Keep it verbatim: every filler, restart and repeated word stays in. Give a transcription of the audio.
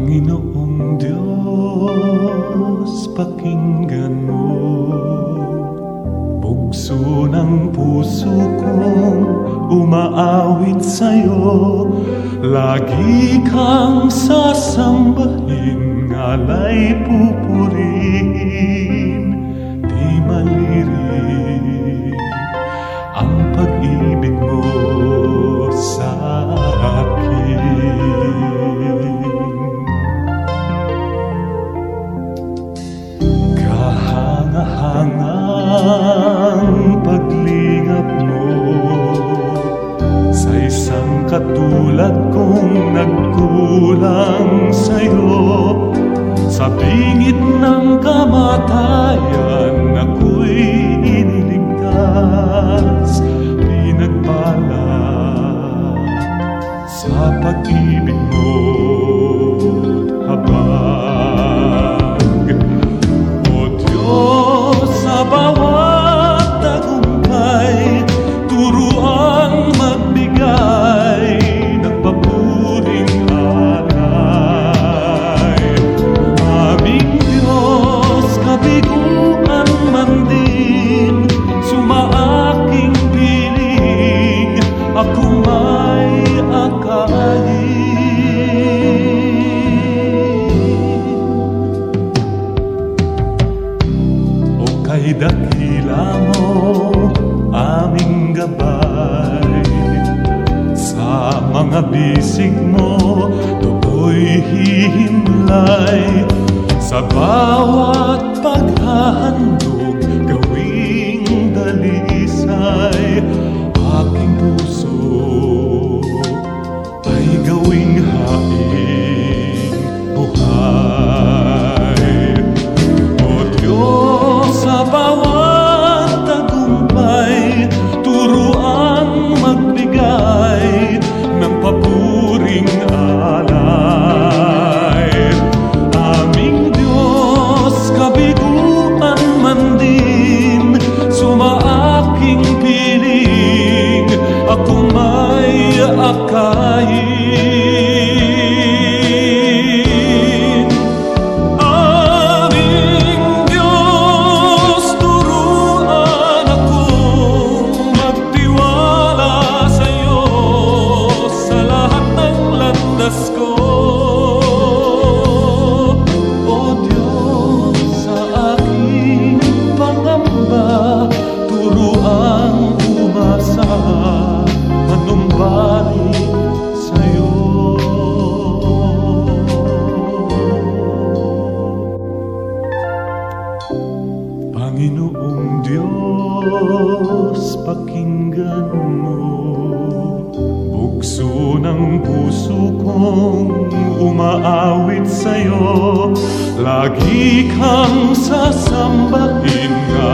Panginoong Diyos, pakinggan mo. Bugso ng puso kong umaawit sa'yo. Lagi kang sasambahin, ngalay pupurihin. Di maliri ang pag-ibig mo sa akin. Kahangahangang paglingap mo sa isang katulad kong nagkulang sa'yo. Sa bingit ng kamatayan ako'y iniligtas, pinagpala sa pag-ibig mo't habag. O Diyos, sa bawat tagumpay, turuan magbigay ng papuring alay. Aming Diyos, kabiguan man din, sumaaking piling, ako may o kay dakila mo aming gabay, sa mga bisig mo do'y hihimlay. Sa bawat paghahandog gawing dalisay, aking puso ay gawing haing buhay. O Diyos, sa bawat tagumpay, turuan magbigay ng papuring alay. Aming Diyos, kabiguan man din, sumaaking piling, ako may akayin. Aming Diyos, turuan akong magtiwala sa'yo sa lahat ng landas ko. O Diyos, sa aking pangamba, turuan umasa, manumbalik sa'yo. Panginoong Diyos, pakinggan mo. Bugso ng puso kong umaawit sa'yo. Lagi kang sasambahin,